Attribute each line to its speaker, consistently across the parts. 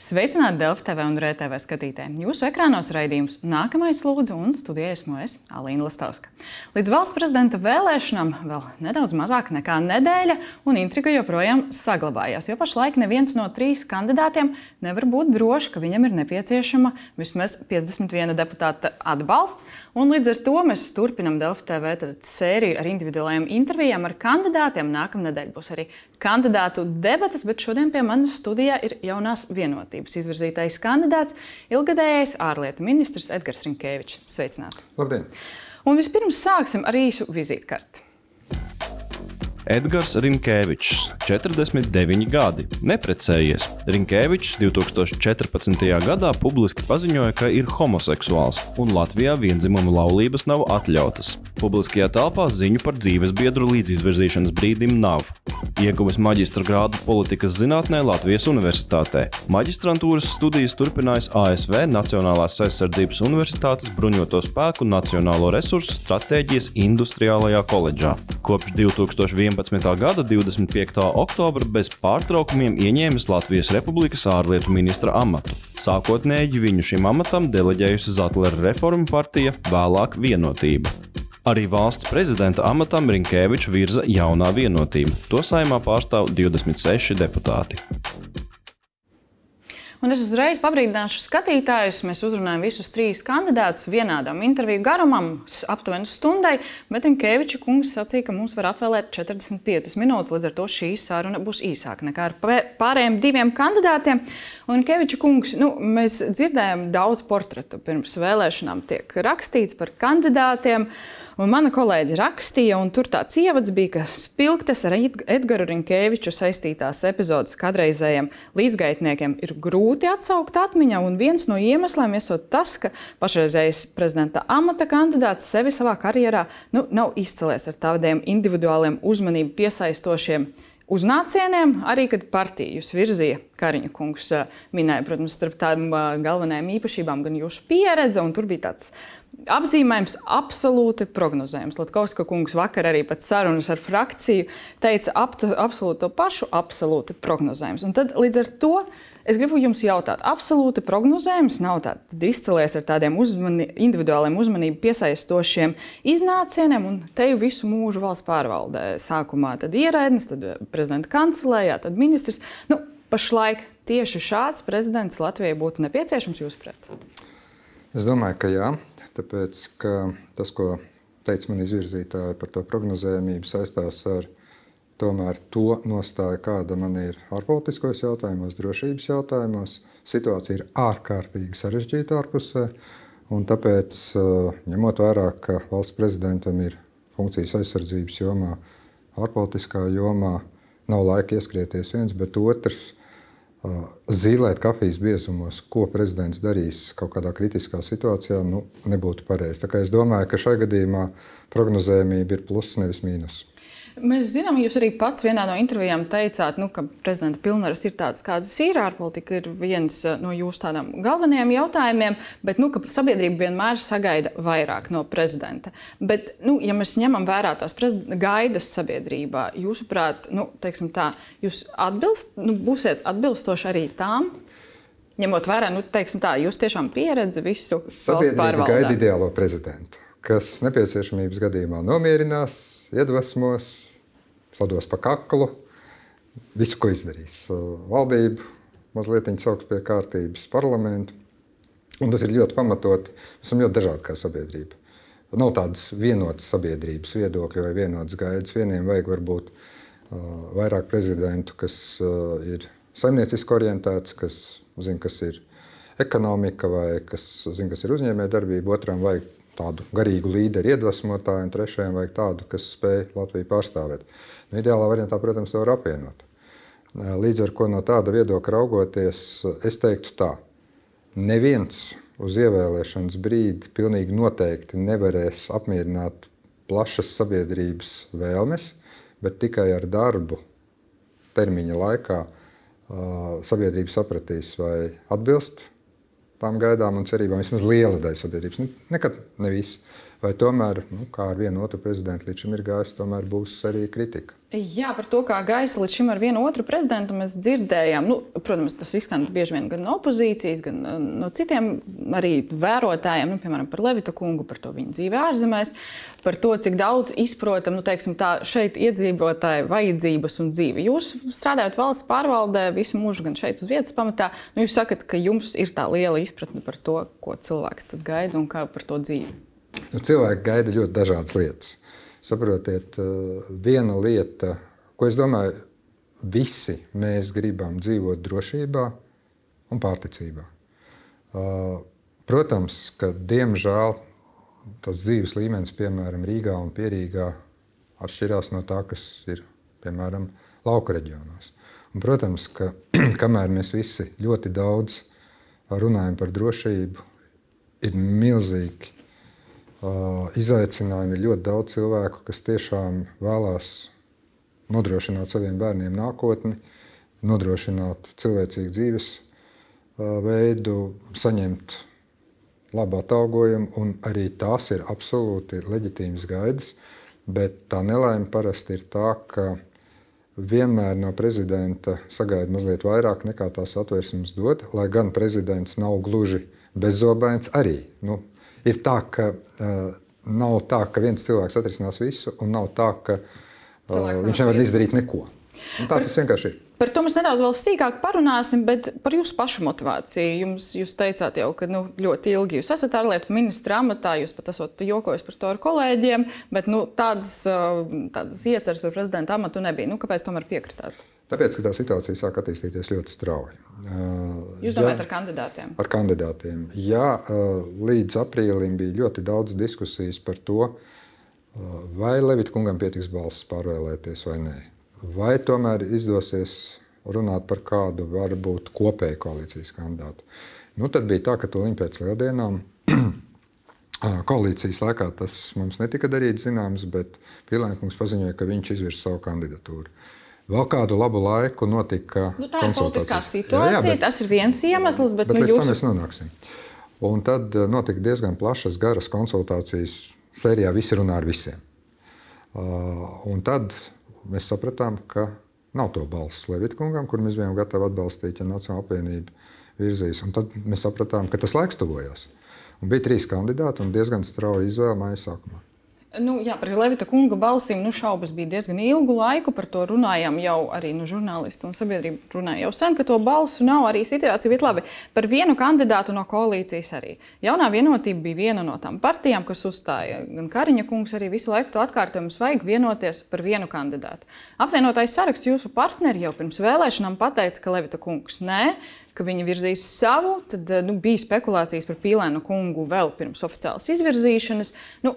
Speaker 1: Sveicināti Delfi TV un RTV skatītāji. Jūsu ekrānos raidījums Nākamais lūdzu un studijā esmu es, Alīna Lastovska. Līdz valsts prezidenta vēlēšanām vēl nedaudz mazāk nekā nedēļa un intriga joprojām saglabājās, jo pašlaik neviens no 3 kandidātiem nevar būt drošs, ka viņam ir nepieciešama vismaz 51 deputāta atbalsts. Un līdz ar to mēs turpinam Delfi TV sēriju ar individuālajām intervijām ar kandidātiem. Nākamnedēļ būs arī kandidātu debates, bet šodien pie manas studijā ir jaunās vienotības izvirzītais kandidāts, ilgadējais ārlietu ministrs Edgars Rinkēvičs. Sveicināti!
Speaker 2: Labdien!
Speaker 1: Un vispirms sāksim ar īsu vizītkarti.
Speaker 3: Edgars Rinkēvičs, 49 gadi, neprecējies. Rinkēvičs 2014. gadā publiski paziņoja, ka ir homoseksuāls, un Latvijā viendzimumu laulības nav atļautas. Publiskajā telpā ziņu par dzīvesbiedru līdz izvirzīšanas brīdim nav. Ieguvis maģistra grādu politikas zinātnē Latvijas Universitātē. Maģistrantūras studijas turpinājis ASV Nacionālās aizsardzības universitātes bruņoto spēku Nacionālo resursu stratēģijas industriālajā koledžā. Kopš 2011. gada 25. oktobra bez pārtraukumiem ieņēmis Latvijas Republikas ārlietu ministra amatu. Sākotnēji viņu šim amatam deleģējusi Zatlera reformu partija, vēlāk Vienotība. Arī valsts prezidenta amatam Rinkēviču virza jaunā Vienotība. To Saeimā pārstāv 26 deputāti.
Speaker 1: Un es uzreiz pabrīdināšu skatītājus. Mēs uzrunājam visus 3 kandidātus vienādam interviju garumam, aptuveni stundai, bet Rinkēviča kungs sacīja, ka mums var atvēlēt 45 minūtes, līdz ar to šī saruna būs īsāka nekā ar pārējiem 2 kandidātiem. Un Rinkēviča kungs, mēs dzirdējām daudz portretu pirms vēlēšanām tiek rakstīts par kandidātiem, un mana kolēģi rakstīja, un tur tāds ievads bija, ka spilgtas ar Edgaru Rinkēviču saistītās epizodes kādreizējiem līdzgaitniekiem ir grūti atsaukt atmiņā, un viens no iemesliem esot tas, ka pašreizējais prezidenta amata kandidāts sevi savā karjerā nav izcēlies ar tādiem individuāliem uzmanību piesaistošiem uznācieniem, arī kad partiju virzīja Kariņa kungs minēja, protams, starp tādām galvenajām īpašībām gan jūsu pieredze, un tur bija tāds apzīmējums absolūti prognozējums. Latkovska kungs vakar arī pēc sarunas ar frakciju teica absolūti to pašu, absolūti prognozējums. Un tad līdz ar to es gribu jums jautāt, absolūti prognozējums nav izcēlies ar tādiem individuāliem uzmanību piesaistošiem iznācieniem, un te jau visu mūžu valsts pārvaldē. Sākumā tad ierēdnis, tad prezidenta kancelējā, tad ministrs. Pašlaik tieši šāds prezidents Latvijai būtu nepieciešams, jūsuprāt?
Speaker 2: Es domāju, ka jā, tāpēc, ka tas, ko teica man izvirzītāji par to prognozējumību, saistās ar tomēr to nostāju, kāda man ir ārpolitiskos jautājumos, drošības jautājumos. Situācija ir ārkārtīgi sarežģīta ārpusē, un tāpēc, ņemot vērā, ka valsts prezidentam ir funkcijas aizsardzības jomā, ārpolitiskā jomā, nav laika ieskrieties viens, bet otrs zīlēt kafijas biezumos, ko prezidents darīs kaut kādā kritiskā situācijā, nebūtu pareizi. Tā kā es domāju, ka šai gadījumā prognozējumība ir pluss, nevis mīnus.
Speaker 1: Mēs zinām, jūs arī pats vienā no intervijām teicāt, ka prezidenta pilnvaras ir tādas, kādas ir. Ārpolitika ir viens no jūsu tādām galvenajiem jautājumiem, bet ka sabiedrība vienmēr sagaida vairāk no prezidenta. Bet, ja mēs ņemam vērā tās gaidas sabiedrībā, jūsuprāt, teiksim tā, jūs būsiet atbilstoši arī tām, ņemot vērā, teiksim tā, jūs tiešām pieredzi visu valsts pārvaldē.
Speaker 2: Sabiedrība gaida ideālo prezidentu, kas nepieciešamības gadījumā nomierinās, iedvesmos, sados pa kaklu, visu, ko izdarīs. Valdību mazliet sauks pie kārtības, parlamentu, un tas ir ļoti pamatot. Mēs esam ļoti dažādi kā sabiedrība. Nav tādas vienotas sabiedrības viedokļi vai vienotas gaidas. Vieniem vajag varbūt vairāk prezidentu, kas ir saimnieciski orientēts, kas zina, kas ir ekonomika vai kas zina, kas ir uzņēmējdarbība. Otram vajag tādu garīgu līderi iedvesmotāju, un trešajam vajag tādu, kas spēj Latviju pārstāvēt. Ideālā variantā, protams, to var apvienot. Līdz ar ko no tāda viedokļa raugoties, es teiktu tā, neviens uz ievēlēšanas brīdi pilnīgi noteikti nevarēs apmierināt plašas sabiedrības vēlmes, bet tikai ar darbu termiņa laikā sabiedrība sapratīs, vai atbilst tām gaidām un cerībām, vismaz liela daļa sabiedrības. Nekad ne visi, vai tomēr, kā ar vienu otru prezidentu līdz šim ir gājis, tomēr būs arī kritika?
Speaker 1: Jā, par to, kā gaisa līdz šim ar vienu otru prezidentu mēs dzirdējām. Protams, tas izskan bieži vien gan no opozīcijas, gan no citiem arī vērotājiem, piemēram, par Levita kungu, par to viņa dzīvi ārzemēs, par to, cik daudz izprotam šeit iedzīvotāju vajadzības un dzīvi. Jūs strādājat valsts pārvaldē visu mūžu, gan šeit uz vietas pamatā. Jūs sakat, ka jums ir tā liela izpratne par to, ko cilvēks tad gaida un kā par to dzīvi.
Speaker 2: Cilvēki gaida ļoti dažādas lietas. Saprotiet, viena lieta, ko es domāju, visi mēs gribam dzīvot drošībā un pārticībā. Protams, ka diemžēl tas dzīves līmenis, piemēram, Rīgā un Pierīgā, atšķirās no tā, kas ir, piemēram, lauka reģionos. Un, protams, ka kamēr mēs visi ļoti daudz runājam par drošību, ir milzīgi izaicinājumi, ir ļoti daudz cilvēku, kas tiešām vēlās nodrošināt saviem bērniem nākotni, nodrošināt cilvēcīgu dzīves veidu, saņemt labu atalgojumu, un arī tās ir absolūti leģitīmas gaidas, bet tā nelaime parasti ir tā, ka vienmēr no prezidenta sagaida mazliet vairāk nekā tās atvērsums dod, lai gan prezidents nav gluži bezzobains arī. Ir tā, ka nav tā, ka viens cilvēks atrisinās visu, un nav tā, ka viņš nevar izdarīt neko. Un tā tas vienkārši ir.
Speaker 1: Par to mēs nedaudz vēl sīkāk parunāsim, bet par jūsu pašu motivāciju. Jūs teicāt jau, ka ļoti ilgi jūs esat ārlietu ministra amatā, jūs pat esat jokojis par to ar kolēģiem, bet tādas ieceres par prezidenta amatu nebija. Kāpēc tomēr piekritāt?
Speaker 2: Tāpēc, ka tā situācija sāk attīstīties ļoti strauji.
Speaker 1: Jūs domājat ar kandidātiem?
Speaker 2: Ar kandidātiem. Jā, līdz aprīlim bija ļoti daudz diskusijas par to, vai Levita kungam pietiks balsis pārvēlēties vai nē. Vai tomēr izdosies runāt par kādu varbūt kopēju koalīcijas kandidātu. Tad bija tā, ka tūlīt pēc lieldienām koalīcijas laikā tas mums netika darīts zināms, bet Pīlēna kungs paziņoja, ka viņš izvirs savu kandidatūru. Vēl kādu labu laiku notika konsultācijas. Tā ir
Speaker 1: politiskā situācija, tas ir viens iemesls, bet
Speaker 2: līdz tam mēs nonāksim. Un tad notika diezgan plašas, garas konsultācijas sērijā Visi runā ar visiem. Un tad mēs sapratām, ka nav to balss Levita kungam, kur mēs bijām gatavi atbalstīt, ja Nacionāla apvienība virzīs. Un tad mēs sapratām, ka tas laiks tuvojās. Un bija 3 kandidāti un diezgan strauja izvēle māja sākumā.
Speaker 1: Jā, par Levita kunga balsīm šaubas bija diezgan ilgu laiku. Par to runājām jau arī žurnālisti un sabiedrība runāja jau sen, ka to balsu nav. Arī situācija bija labi. Par vienu kandidātu no koalīcijas arī. Jaunā vienotība bija viena no tām partijām, kas uzstāja. Gan Kariņa kungs arī visu laiku to atkārtoja, mums vajag vienoties par vienu kandidātu. Apvienotais saraksts jūsu partneri jau pirms vēlēšanām pateica, ka Levita kungs nē, ka viņi virzīs savu. Tad bija spekulācijas par Pīlēnu kungu vēl pirms oficiālas izvirzīšanas.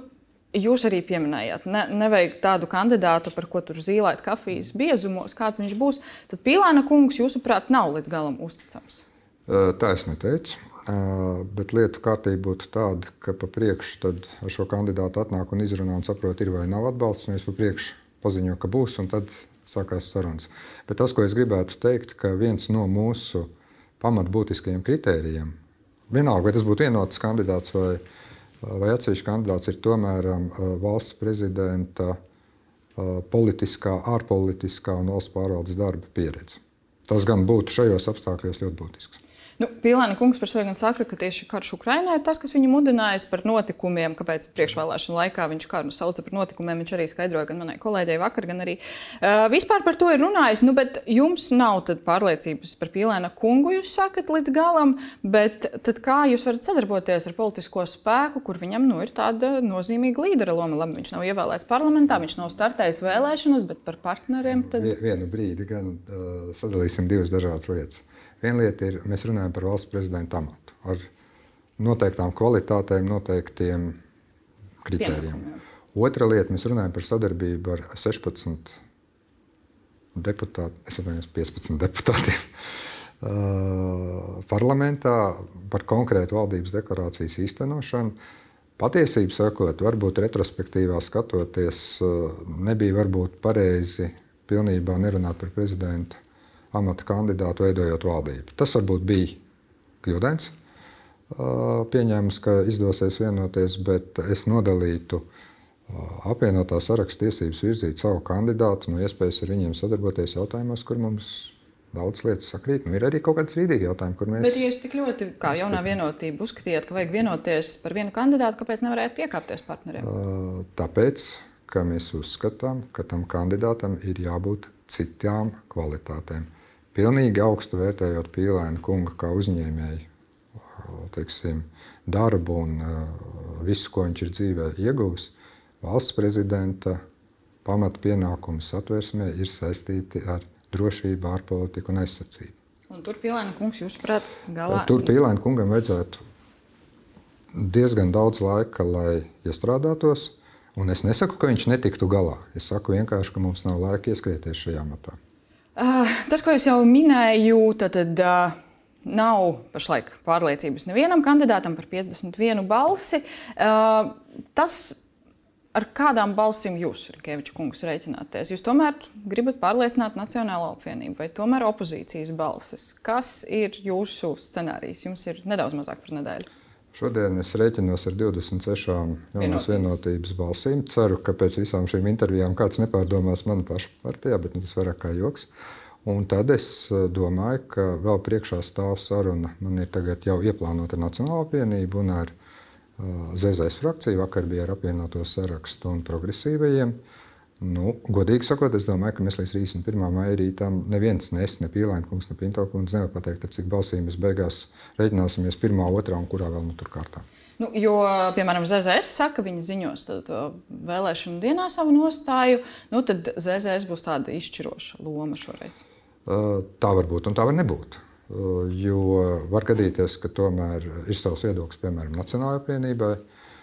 Speaker 1: Jūs arī pieminējāt, nevajag tādu kandidātu, par ko tur zīlēt kafijas biezumos, kāds viņš būs. Tad Pīlēna kungs, jūsuprāt, nav līdz galam uzticams?
Speaker 2: Tā es neteicu, bet lietu kārtība būtu tāda, ka pa priekšu tad ar šo kandidātu atnāk un izrunā un saprot, ir vai nav atbalsts, un es pa priekšu paziņoju, ka būs, un tad sākās sarunas. Bet tas, ko es gribētu teikt, ka viens no mūsu pamatbūtiskajiem kritērijiem, vienalga, vai tas būtu vienots kandidāts vai atsevišķi kandidāts, ir tomēr valsts prezidenta politiskā, ārpolitiskā un valsts pārvaldes darba pieredze. Tas gan būtu šajos apstākļos ļoti būtisks.
Speaker 1: Pīlēna kungs par sevi gan saka, ka tieši karš Ukrainā ir tas, kas viņu mudinājis par notikumiem, kāpēc priekšvēlēšanu laikā viņš karu sauca par notikumiem. Viņš arī skaidroja gan manai kolēģei vakar, gan arī vispār par to ir runājis. Bet jums nav tad pārliecības par Pīlēna kungu, jūs sakat, līdz galam, bet tad kā jūs varat sadarboties ar politisko spēku, kur viņam ir tāda nozīmīga līdera loma? Labi, viņš nav ievēlēts parlamentā, viņš nav startējis vēlēšanas, bet par partneriem tad...
Speaker 2: Vienu brīdi gan sadalīsim divas dažādas lietas. Viena lieta ir, mēs runājam par valsts prezidenta amatu ar noteiktām kvalitātēm, noteiktiem kritērijiem. Otra lieta, mēs runājam par sadarbību ar 16 deputātiem, 15 deputātiem parlamentā par konkrētu valdības deklarācijas īstenošanu. Patiesību sakot, varbūt retrospektīvā skatoties, nebija varbūt pareizi pilnībā nerunāt par prezidentu amata kandidātu, veidojot valdību. Tas varbūt bija kļūdains pieņēmis, ka izdosies vienoties, bet es nodalītu apvienotā saraksta tiesības virzīt savu kandidātu no iespējas ar viņiem sadarboties jautājumos, kur mums daudz lietas sakrīt. Ir arī kaut kāds strīdīgi jautājumi, kur mēs...
Speaker 1: Bet, ja jūs tik ļoti, kā jaunā vienotība, uzskatījāt, ka vajag vienoties par vienu kandidātu, kāpēc nevarētu piekāpties partneriem?
Speaker 2: Tāpēc, ka mēs uzskatām, ka tam kandidātam ir jābūt citām kvalitātēm. Pilnīgi augstu vērtējot Pīlēna kunga kā uzņēmēju, teiksim, darbu un visu, ko viņš ir dzīvē ieguvis, valsts prezidenta pamata pienākumi satversmē ir saistīti ar drošību, ārpolitiku un aizsardzību.
Speaker 1: Un tur Pīlēna kungs, jūsuprāt, galā...
Speaker 2: Tur Pīlēna kungam vajadzētu diezgan daudz laika, lai iestrādātos, un es nesaku, ka viņš netiktu galā. Es saku vienkārši, ka mums nav laika ieskrieties šajā matā.
Speaker 1: Tas, ko es jau minēju, tad nav pašlaik pārliecības nevienam kandidātam par 51 balsi. Tas, ar kādām balsīm jūs, Rinkeviča kungs, reiķināties? Jūs tomēr gribat pārliecināt Nacionālo apvienību vai tomēr opozīcijas balsis? Kas ir jūsu scenārijs? Jums ir nedaudz mazāk par nedēļu.
Speaker 2: Šodien es reiķinos ar 26 jaunās vienotības balsīm. Ceru, ka pēc visām šīm intervijām kāds nepārdomās manu pašu partijā, bet tas vairāk kā joks. Un tad es domāju, ka vēl priekšā stāv saruna. Man ir tagad jau ieplānota Nacionāla apvienība un ar ZZS frakciju. Vakar bija ar apvienoto sarakstu un progresīvajiem. Godīgi sakot, es domāju, ka mēs līdz 31. maija rītam neviens, ne Pīlēna kungs, ne Pinto kungs nevar pateikt, ar cik balsīm mēs beigās reiķināsimies 1., 2. un kurā vēl tur kārtā.
Speaker 1: Jo, piemēram, ZZS saka, viņi ziņos vēlēšanu dienā savu nostāju, tad ZZS būs tāda izšķiroša loma šoreiz.
Speaker 2: Tā var būt un tā var nebūt. Jo var gadīties, ka tomēr ir savs viedoklis, piemēram, Nacionālajai apvienībai,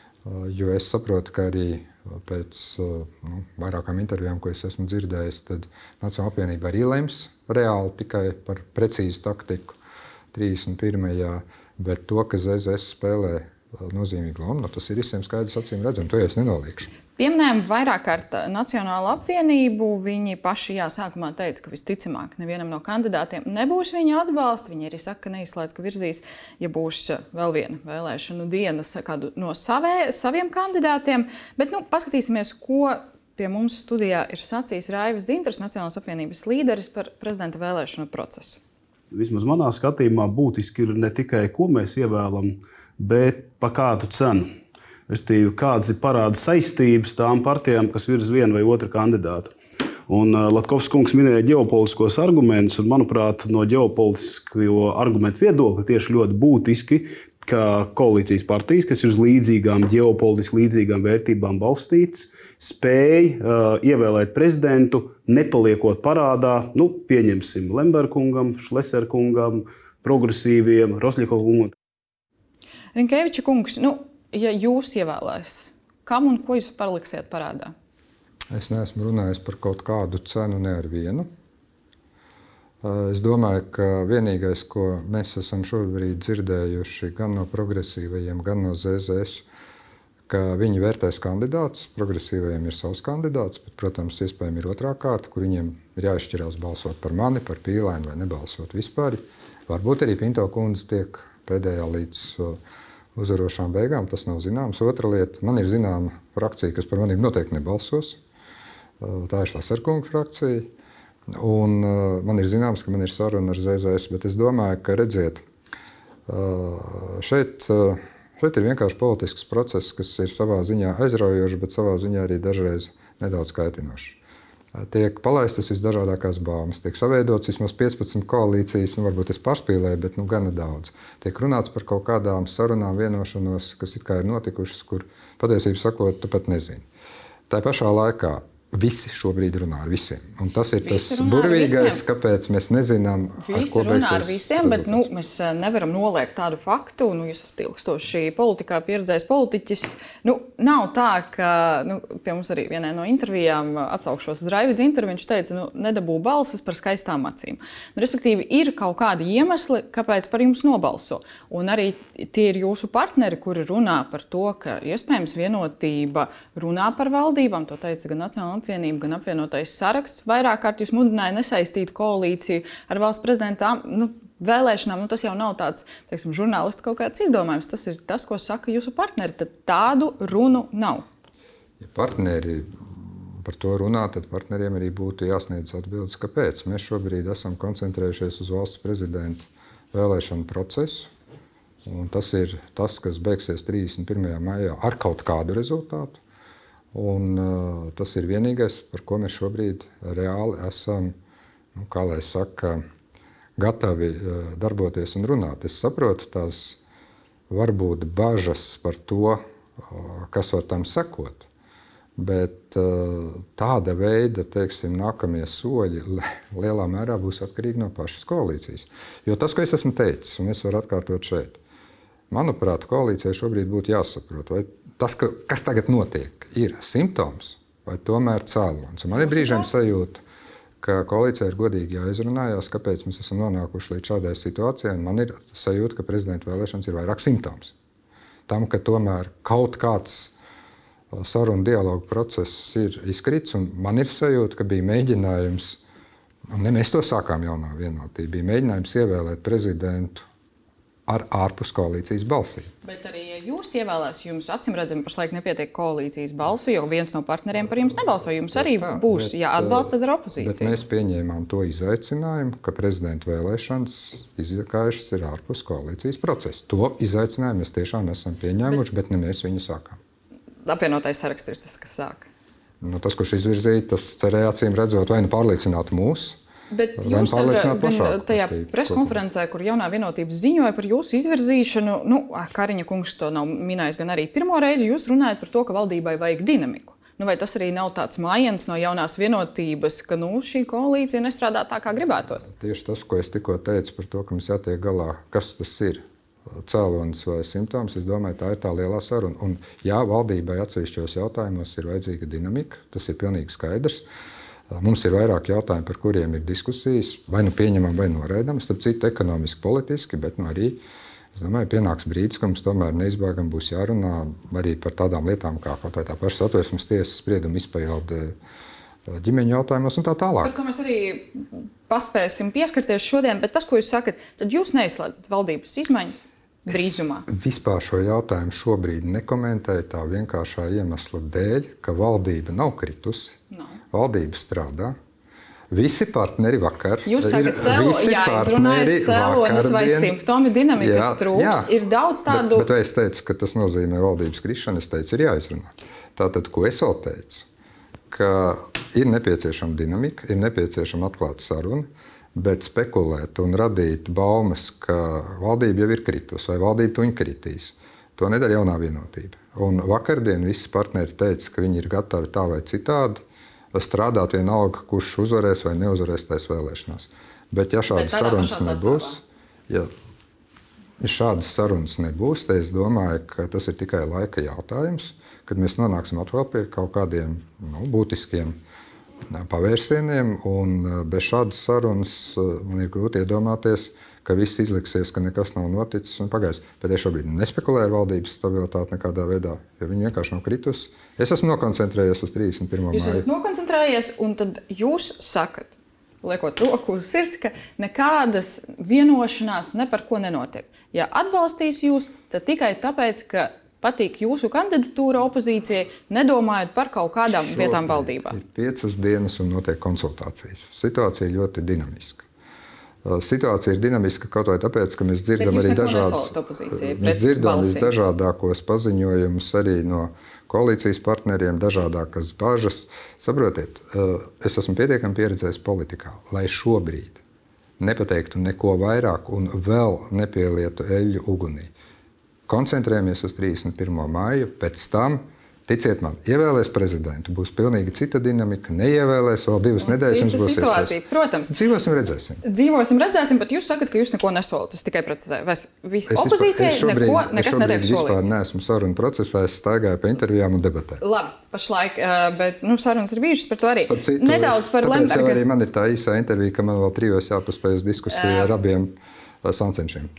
Speaker 2: jo es saprotu, ka arī pēc vairākām intervijām, ko es esmu dzirdējis, tad Nacionālā apvienība arī lems reāli tikai par precīzu taktiku 31. Bet to, ka ZZS spēlē nozīmīgu lomu, tas ir visiem skaidrs acīm redzam, to es nenoliekšu.
Speaker 1: Pieminējam vairāk kārt Nacionālo apvienību. Viņi paši sākumā teica, ka visticamāk nevienam no kandidātiem nebūs viņa atbalsta. Viņi arī saka, ka neizslēdz, ka virzīs, ja būs vēl viena vēlēšanu diena kādu no saviem kandidātiem. Bet paskatīsimies, ko pie mums studijā ir sacījis Raivis Dzintars, Nacionālās apvienības līderis, par prezidenta vēlēšanu procesu.
Speaker 4: Vismaz manā skatījumā būtiski ir ne tikai, ko mēs ievēlam, bet pa kādu cenu. Kādas ir parāda saistības tām partijām, kas virz vienu vai otru kandidātu. Un Latkovs kungs minēja ģeopolitiskos argumentus, un, manuprāt, no ģeopolitisko argumentu viedokļa tieši ļoti būtiski, ka koalīcijas partijas, kas ir uz līdzīgām ģeopolitiski līdzīgām vērtībām balstītas, spēja ievēlēt prezidentu, nepaliekot parādā, pieņemsim Lemberga kungam, Šlesera kungam, progresīviem, Rosļikova kungam.
Speaker 1: Rinkeviča kungs, ja jūs ievēlēs, kam un ko jūs paliksiet parādā?
Speaker 2: Es neesmu runājis par kaut kādu cenu ne ar vienu. Es domāju, ka vienīgais, ko mēs esam šobrīd dzirdējuši gan no progresīvajiem, gan no ZZS, ka viņi vērtēs kandidātus. Progresīvajiem ir savs kandidāts, bet, protams, iespējams ir otrā kārta, kur viņiem ir jāizšķirās balsot par mani, par Pīlēnu vai nebalsot vispār. Varbūt arī Pinto kundze tiek pēdējā līdz uzvarošām beigām, tas nav zināms. Otra lieta, man ir zināma frakcija, kas par maniem noteikti nebalsos. Tā ir Šlesera kunga frakcija. Un man ir zināms, ka man ir saruna ar ZZS, bet es domāju, ka, redziet, šeit ir vienkārši politisks process, kas ir savā ziņā aizraujošs, bet savā ziņā arī dažreiz nedaudz kaitinošs. Tiek palaistas visdažādākās baumas, tiek saveidots vismaz 15 koalīcijas, varbūt es pārspīlēju, bet gana daudz. Tiek runāts par kaut kādām sarunām, vienošanos, kas it kā ir notikušas, kur patiesībā sakot, tu pat nezini. Tā pašā laikā visi šobrīd runā ar visiem. Un tas ir tas burvīgais, kāpēc mēs nezinām, ar ko beigsies.
Speaker 1: Visi runā ar visiem, bet mēs nevaram noliegt tādu faktu. Jūs esat ilgstoši politikā pieredzējis politiķis. Nav tā, ka pie mums arī vienā no intervijām atsaukšos uz Raivi Dzintaru, viņš teica, nedabū balsas par skaistām acīm. Respektīvi, ir kaut kādi iemesli, kāpēc par jums nobalso. Un arī tie ir jūsu partneri, kuri runā par to, ka iespējams vienotība runā par valdībām. To teica gan Nacionālā apvienība, gan apvienotais saraksts. Vairāk kārt jūs mudināja nesaistīt koalīciju ar valsts prezidenta vēlēšanām, tas jau nav tāds, teiksim, žurnālisti kaut kāds izdomājums. Tas ir tas, ko saka jūsu partneri. Tad tādu runu nav.
Speaker 2: Ja partneri par to runā, tad partneriem arī būtu jāsniedz atbildes, kāpēc. Mēs šobrīd esam koncentrējušies uz valsts prezidenta vēlēšanu procesu. Un tas ir tas, kas beigsies 31. maijā ar kaut kādu rezultātu. Un, tas ir vienīgais, par ko mēs šobrīd reāli esam, kā lai saka, gatavi darboties un runāt. Es saprotu tās varbūt bažas par to, kas var tam sekot. Bet tāda veida, teiksim, nākamie soļi lielā mērā būs atkarīgi no pašas koalīcijas. Jo tas, ko es esmu teicis, un es varu atkārtot šeit, manuprāt, koalīcijai šobrīd būtu jāsaprot, vai tas, kas tagad notiek, ir simptoms vai tomēr cēlonis. Man ir brīžiem sajūta, ka koalīcijai ir godīgi jāizrunājās, kāpēc mēs esam nonākuši līdz šādai situācijai. Man ir sajūta, ka prezidenta vēlēšanas ir vairāk simptoms tam, ka tomēr kaut kāds sarunu dialogu process ir izkrits, un man ir sajūta, ka bija mēģinājums, un ne mēs to sākām jaunā vienotība, bija mēģinājums ievēlēt prezidentu ar ārpus koalīcijas balsīm.
Speaker 1: Bet arī, ja jūs ievēlēs, jums acīmredzami pašlaik nepietiek koalīcijas balsu, jo viens no partneriem par jums nebalso. Jums arī būs jāatbalsta ar opozīciju.
Speaker 2: Bet mēs pieņēmām to izaicinājumu, ka prezidenta vēlēšanas izgājušas ir ārpus koalīcijas procesa. To izaicinājumu mēs tiešām esam pieņēmuši, bet ne mēs viņu sākām.
Speaker 1: Apvienotais saraksts ir tas, kas sāk.
Speaker 2: Tas, kurš izvirzīja, tas cerēja acīm redzot, vai nu pārliecināt mūs,
Speaker 1: bet jūs tajā preskonferencē, kur jaunā vienotība ziņoja par jūsu izvirzīšanu, Kariņa kungs to nav minējis gan arī pirmo reizi, jūs runājat par to, ka valdībai vajag dinamiku. Vai tas arī nav tāds mājiens no jaunās vienotības, ka šī koalīcija nestrādā tā, kā gribētos?
Speaker 2: Tieši tas, ko es tikko teicu par to, ka mums jātiek galā, kas tas ir, cēlonis vai simptoms, es domāju, tā ir tā lielā saruna. Un jā, valdībai atsevišķos jautājumos ir vajadzīga dinamika, tas ir pilnīgi skaidrs. Mums ir vairāk jautājumu, par kuriem ir diskusijas, vai nu pieņemam, vai noraidam, starp citu ekonomiski, politiski, bet arī, es domāju, pienāks brīdis, ka mums tomēr neizbēgam būs jārunā arī par tādām lietām, kā kaut tā paša Satversmes tiesas sprieduma izpilde ģimeņu jautājumos un tā tālāk.
Speaker 1: Par ko mēs arī paspēsim pieskarties šodien, bet tas, ko jūs sakat, tad jūs neizslēdzat valdības izmaiņas drīzumā?
Speaker 2: Es vispār šo jautājumu šobrīd nekomentēju tā vienkāršā iemesla dēļ, ka valdība nav kritusi. Valdība strādā. Visi partneri vakar.
Speaker 1: Jūs sakat, jāizrunājas cēlonis vai simptomi, dinamikas trūkst. Ir daudz tādu.
Speaker 2: Bet es teicu, ka tas nozīmē valdības krišanu. Es teicu, ir jāizrunā. Tātad, ko es vēl teicu? Ka ir nepieciešama dinamika, ir nepieciešama atklāta saruna, bet spekulēt un radīt baumas, ka valdība jau ir kritusi vai valdība tuņi kritīs, to nedara jaunā vienotība. Un vakardien visi partneri teica, ka viņi ir gatavi tā vai citādi strādāt vienalga, kurš uzvarēs vai neuzvarēs tais vēlēšanās. Bet ja šādas sarunas nebūs, tad es domāju, ka tas ir tikai laika jautājums, kad mēs nonāksim atkal pie kaut kādiem būtiskiem pavērsieniem. Un bez šādas sarunas man ir grūti iedomāties, ka viss izliksies, ka nekas nav noticis un pagājis. Bet es šobrīd nespekulēju ar valdības stabilitāti nekādā veidā, jo viņi vienkārši nav kritusi. Es esmu nokoncentrējies uz 31. māju.
Speaker 1: Jūs esat nokoncentrējies, un tad jūs sakat, liekot roku uz sirds, ka nekādas vienošanās ne par ko nenotiek. Ja atbalstīs jūs, tad tikai tāpēc, ka patīk jūsu kandidatūra opozīcijai, nedomājot par kaut kādām vietām valdībā.
Speaker 2: Ir 5 dienas un notiek konsultācijas. Situācija ir ļoti dinamiska. Situācija ir dinamiska kaut vai tāpēc, ka mēs dzirdam arī visdažādākos paziņojumus arī no koalīcijas partneriem, dažādākas bažas. Saprotiet, es esmu pietiekami pieredzējis politikā, lai šobrīd nepateiktu neko vairāk un vēl nepielietu eļļu ugunī. Koncentrējamies uz 31. māju, pēc tam, ticiet man, ievēlēs prezidentu, būs pilnīgi cita dinamika, neievēlēs vēl 2 nedēļas, jums būs
Speaker 1: situācija. Protams.
Speaker 2: Dzīvosim, redzēsim.
Speaker 1: Bet jūs sakat, ka jūs neko nesolat. Es tikai precizēju. Visi opozīcijai nekas netiek solīts.
Speaker 2: Es vispār neesmu sarunu procesā, es staigāju pa intervijām un debatēju.
Speaker 1: Labi, pašlaik, bet sarunas ir bijušas par to arī.
Speaker 2: Nedaudz par Lemberga. Arī man ir tā īsā intervija, ka man vēl 3 jāpaspēj uz diskusiju ar abiem sancenšiem.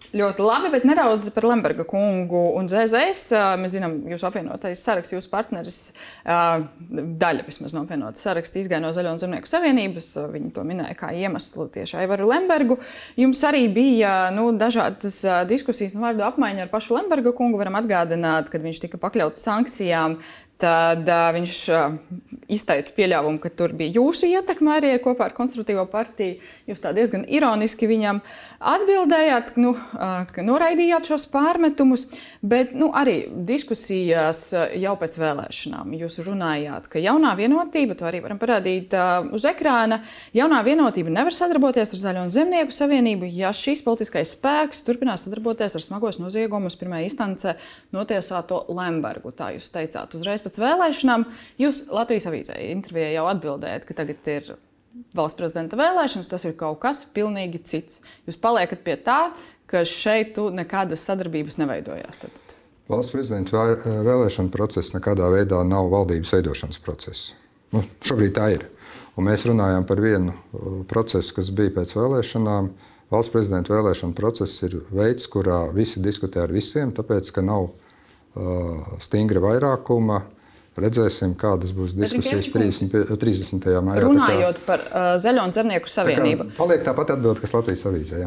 Speaker 1: Ļoti labi, bet nedaudz par Lemberga kungu un ZZS. Mēs zinām, jūsu apvienotais saraksts, jūsu partneris, daļa vismaz no apvienotas saraksta izgāja no Zaļo un Zemnieku savienības. Viņi to minēja kā iemeslu tieši Aivaru Lembergu. Jums arī bija dažādas diskusijas un vārdu apmaiņa ar pašu Lemberga kungu. Varam atgādināt, kad viņš tika pakļauts sankcijām. Tad viņš izteica pieļāvumu, ka tur bija jūsu ietekme arī kopā ar Konservatīvo partiju. Jūs tā diezgan ironiski viņam atbildējāt, ka noraidījāt šos pārmetumus, bet arī diskusijās jau pēc vēlēšanām jūs runājāt, ka jaunā vienotība, to arī varam parādīt uz ekrāna, jaunā vienotība nevar sadarboties ar Zaļo un Zemnieku savienību, ja šīs politiskais spēks turpinās sadarboties ar smagos noziegumus pirmajā instancē notiesāto Lembergu. Tā jūs teicāt uzreiz pēc vēlēšanām. Jūs Latvijas avīzē intervijā jau atbildējat, ka tagad ir valsts prezidenta vēlēšanas, tas ir kaut kas pilnīgi cits. Jūs paliekat pie tā, ka šeit nekādas sadarbības neveidojās.
Speaker 2: Valsts prezidenta vēlēšana process nekādā veidā nav valdības veidošanas process. Šobrīd tā ir. Un mēs runājam par vienu procesu, kas bija pēc vēlēšanām. Valsts prezidenta vēlēšana process ir veids, kurā visi diskutē ar visiem, tāpēc, ka nav stingra vairākuma. Redzēsim, kādas būs diskusijas 30. maijā.
Speaker 1: Runājot par Zaļo un Zemnieku savienību.
Speaker 2: Paliek tāpat atbilde, kas Latvijas avīzē.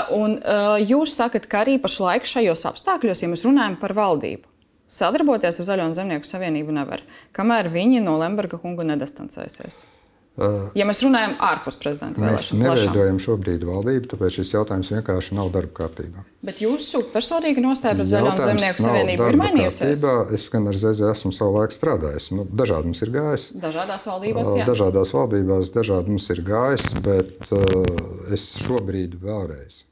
Speaker 1: Jūs sakat, ka arī pašlaik šajos apstākļos, ja mēs runājam par valdību, sadarboties ar Zaļo un Zemnieku savienību nevar, kamēr viņi no Lemberga kunga nedistancēsies. Ja mēs runājam ārpus prezidenta vēlēšanu.
Speaker 2: Mēs neveidojam šobrīd valdību, tāpēc šis jautājums vienkārši nav darba kārtībā.
Speaker 1: Bet jūsu personīga nostāja pret Zaļo un Zemnieku savienību ir mainījusies?
Speaker 2: Es gan ar ZZ esmu savu laiku strādājis. Dažādi mums ir gājis.
Speaker 1: Dažādās valdībās, jā.
Speaker 2: Dažādās valdībās, dažādi mums ir gājis, bet es šobrīd vēlreiz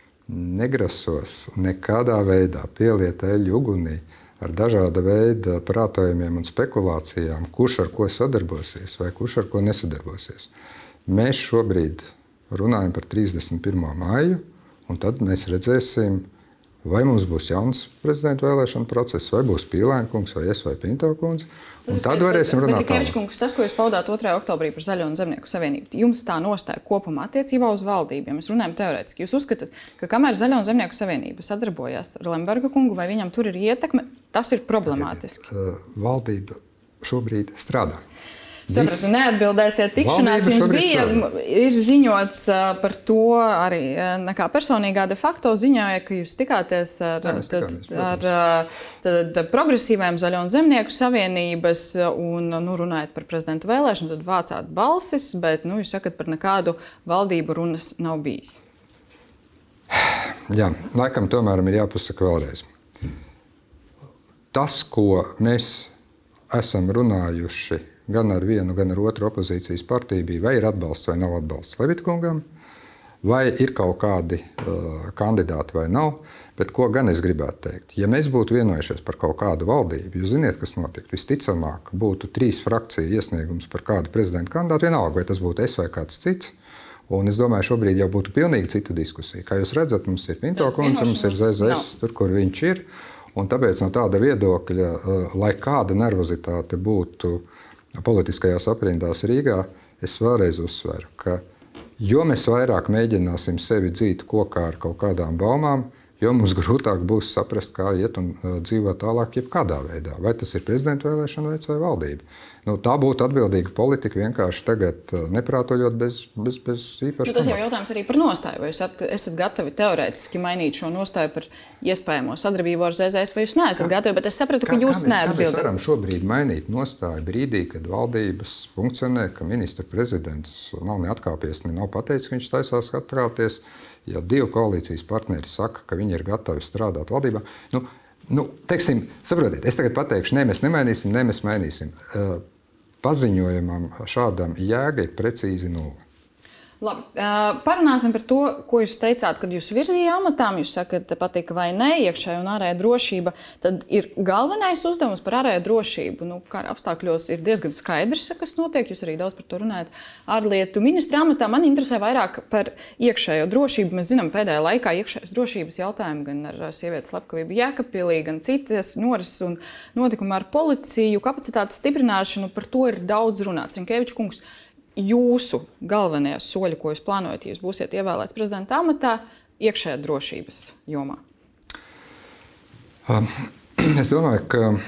Speaker 2: negrasos nekādā veidā pieliet eļļu ugunī ar dažāda veida prātojumiem un spekulācijām, kurš ar ko sadarbosies vai kurš ar ko nesadarbosies. Mēs šobrīd runājam par 31. maiju, un tad mēs redzēsim, vai mums būs jauns prezidenta vēlēšana process, vai būs Pīlēna kungs, vai es, vai Pinto kundze. Un tad varēsim runāt tālāk.
Speaker 1: Rikevičs kungs, tas, ko jūs paudāt 2. oktobrī par Zaļo un Zemnieku savienību, jums tā nostāja kopumā attiecībā uz valdību, ja mēs runājam teorētiski. Jūs uzskatāt, ka kamēr Zaļo un Zemnieku savienība sadarbojās ar Lemberga kungu, vai viņam tur ir ietekme, tas ir problemātiski?
Speaker 2: Valdība šobrīd strādā.
Speaker 1: Sapratu, neatbildēsiet tikšanās. Jums ir ziņots par to arī nekā personīgā de facto ziņoja, ka jūs tikāties ar progresīvajām Zaļo un Zemnieku savienības un runājat par prezidenta vēlēšanu, tad vācāt balsis, bet jūs sakat, par nekādu valdību runas nav bijis.
Speaker 2: Jā, laikam tomēr ir jāpasaka vēlreiz. Tas, ko mēs esam runājuši gan ar vienu, gan ar otru opozīcijas partiju, bija, vai ir atbalsts vai nav atbalsts Levitkungam, vai ir kaut kādi kandidāti vai nav. Bet ko gan es gribētu teikt? Ja mēs būtu vienojušies par kaut kādu valdību, jūs ziniet, kas notiktu. Visticamāk, būtu 3 frakciju iesniegums par kādu prezidenta kandidātu, vienalga, vai tas būtu es vai kāds cits. Un es domāju, šobrīd jau būtu pilnīgi cita diskusija. Kā jūs redzat, mums ir Pinto kundze, mums ir ZZS, tur, kur viņš ir. Un tāpēc no tāda viedokļa, lai kāda nervozitāte būtu politiskajās aprindās Rīgā, es vēlreiz uzsveru, ka jo mēs vairāk mēģināsim sevi dzīt kokā ar kaut kādām baumām, jo mums grūtāk būs saprast, kā iet un dzīvot tālāk jebkādā veidā. Vai tas ir prezidenta vēlēšana veids vai valdība. Tā būtu atbildīga politika vienkārši tagad neprātojot bez īpaša.
Speaker 1: Tas jau jautājums arī par nostāju. Vai jūs esat gatavi teorētiski mainīt šo nostāju par iespējamo sadarbību ar ZZS, vai jūs neesat gatavi, bet es sapratu, ka jūs neatbildat.
Speaker 2: Mēs varam šobrīd mainīt nostāju brīdī, kad valdības funkcionē, ka ministra prezidents nav neatkāpies, nav pateicis, ka viņš taisās atkāpties. Ja 2 koalīcijas partneri saka, ka viņi ir gatavi strādāt valdībā, teiksim, saprotiet, es tagad pateikšu, ne, mēs nemainīsim, ne, mēs mainīsim. Paziņojumam šādam jēga ir precīzi 0.
Speaker 1: Labi, parunāsim par to, ko jūs teicāt, kad jūs virzījāt amatām. Jūs sakat, patika vai nē, iekšējā un ārējā drošība. Tad ir galvenais uzdevums par ārējo drošību. Kara apstākļos ir diezgan skaidrs, kas notiek. Jūs arī daudz par to runājat. Ārlietu ministra amatā man interesē vairāk par iekšējo drošību. Mēs zinām, pēdējā laikā iekšējās drošības jautājumu gan ar sievietes slepkavību Jēkabpilī, gan citas norises un notikumi ar policiju, kapacitātes stiprināšanu. Par to ir daudz runāts. Rikevičs kungs, jūsu galvenie soļi, ko jūs plānojat, ja jūs būsiet ievēlēts prezidenta amatā, iekšējā drošības jomā?
Speaker 2: Es domāju,